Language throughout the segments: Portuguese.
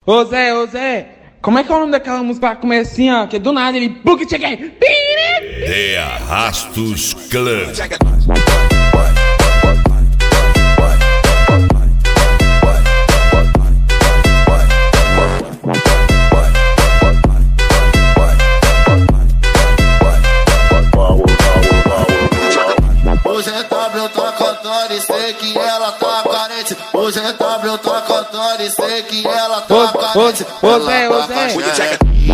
Ô Zé, como é que é o nome daquela música pra comer assim, ó? Que do nada ele... De Arrastos Clã. Hoje é W, eu tô cantando e sei que ela tá carente. Hoje é W, eu tô cantando e sei que ela tá carente. Ô Zé.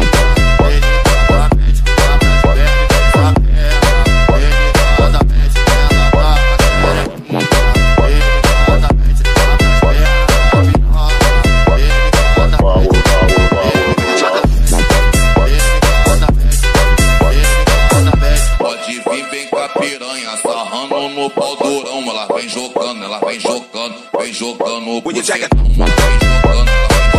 Pode vir bem com a piranha, sarrando no pau durão. Ela vem jogando, vem jogando o bucetão. Ela vem jogando,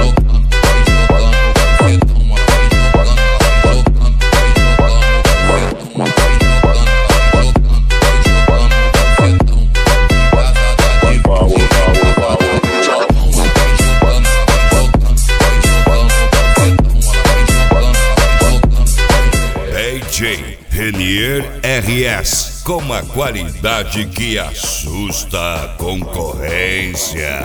DJ Renier RS, com uma qualidade que assusta a concorrência.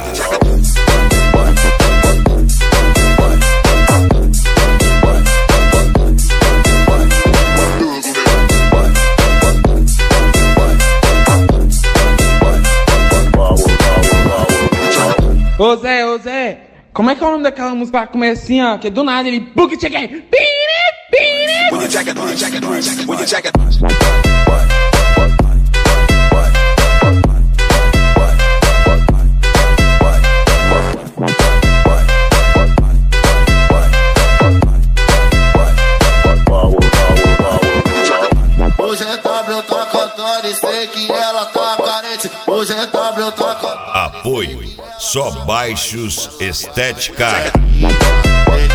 Ô Zé, como é que é o nome daquela música pra comer assim, ó? Que do nada ele... Hoje é W, eu tô cantando e sei que ela tá carente. Hoje é W, eu tô cantando. Apoio Só Baixos Estética.